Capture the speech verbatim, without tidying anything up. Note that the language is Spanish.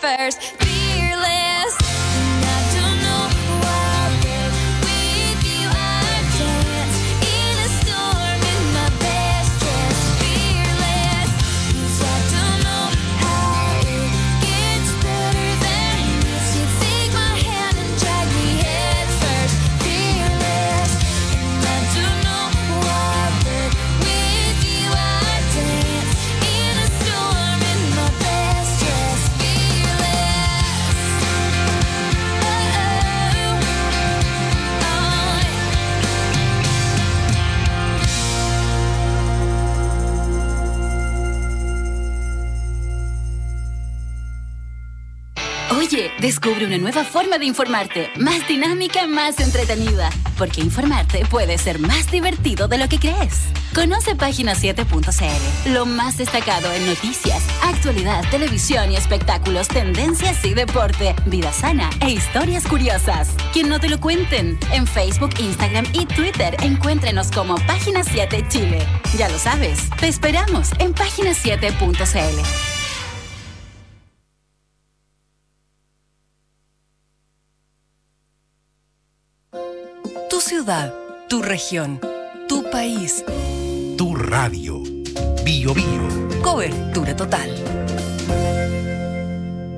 first. Fearless. And I don't know why, but with you I dance in a storm in my best dress. Fearless. 'Cause I don't know how it gets better than this. You take my hand and drag me head first. Fearless. And I don't know why, but with you I dance in a storm in my best dress. Fearless. Oh, oh, oh. Oye, descubre una nueva forma de informarte, más dinámica, más entretenida. Porque informarte puede ser más divertido de lo que crees. Conoce página siete punto c l, lo más destacado en noticias, actualidad, televisión y espectáculos, tendencias y deporte, vida sana e historias curiosas. Que no te lo cuenten. En Facebook, Instagram y Twitter, encuéntrenos como Página siete Chile. Ya lo sabes, te esperamos en página siete punto c l. Tu ciudad, tu región, tu país. Tu radio. Bio Bio. Cobertura total.